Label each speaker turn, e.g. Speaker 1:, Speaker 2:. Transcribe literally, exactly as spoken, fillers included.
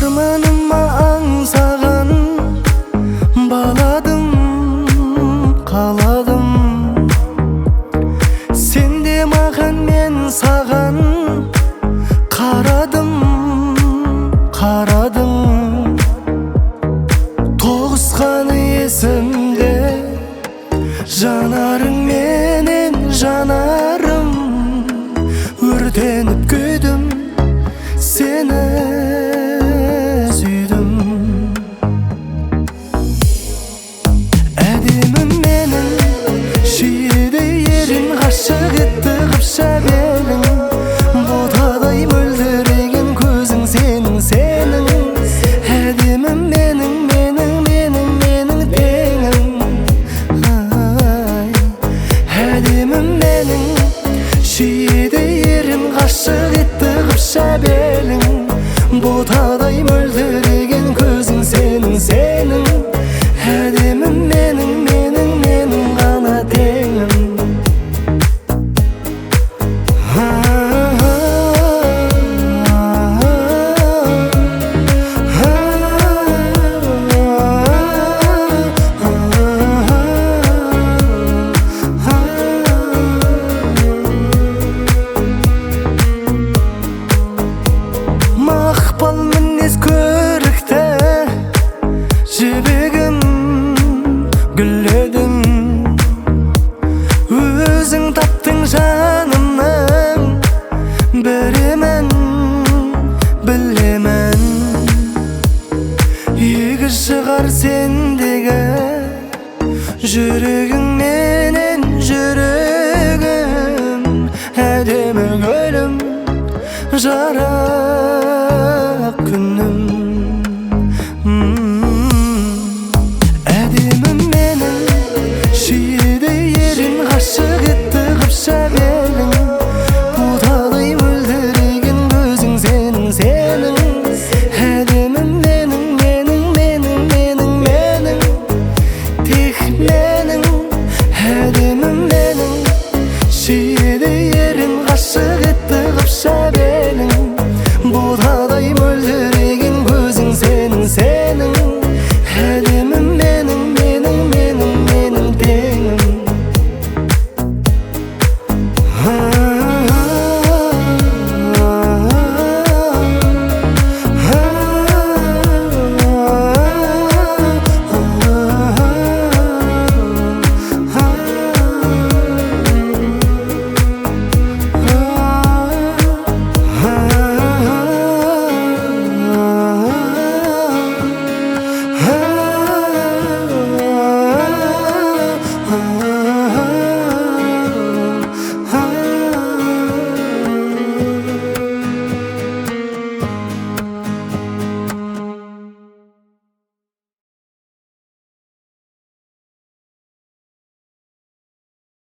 Speaker 1: арманыма аңсаған баладым, қаладым. Сен де маған, мен саған қарадым, қарадым. Тоғысқаны есімде, жанарың менен жанарым. Өртеніп күйдім, сені сүйдім. Әдемім менің, шиеді ерін, ғашық етті қыпша белің. Ботадай мөлдіреген көзің сенің, сенің. Әдемім менің, менің, менің, менің теңім. Әдемім менің, шиеді ерін, ғашық етті қыпша белің. Ботадай мөлдіреген көзің сенің, сенің. Әдемім менің, менің, менің ғана теңім. Мақпал мінез көрікті жібегім, гүл едің. Өзің таптың жанымның бірімін, білемін. Егі шығар сендегі жүрегің менен жүрегім. Әдемі гүлім, жарым.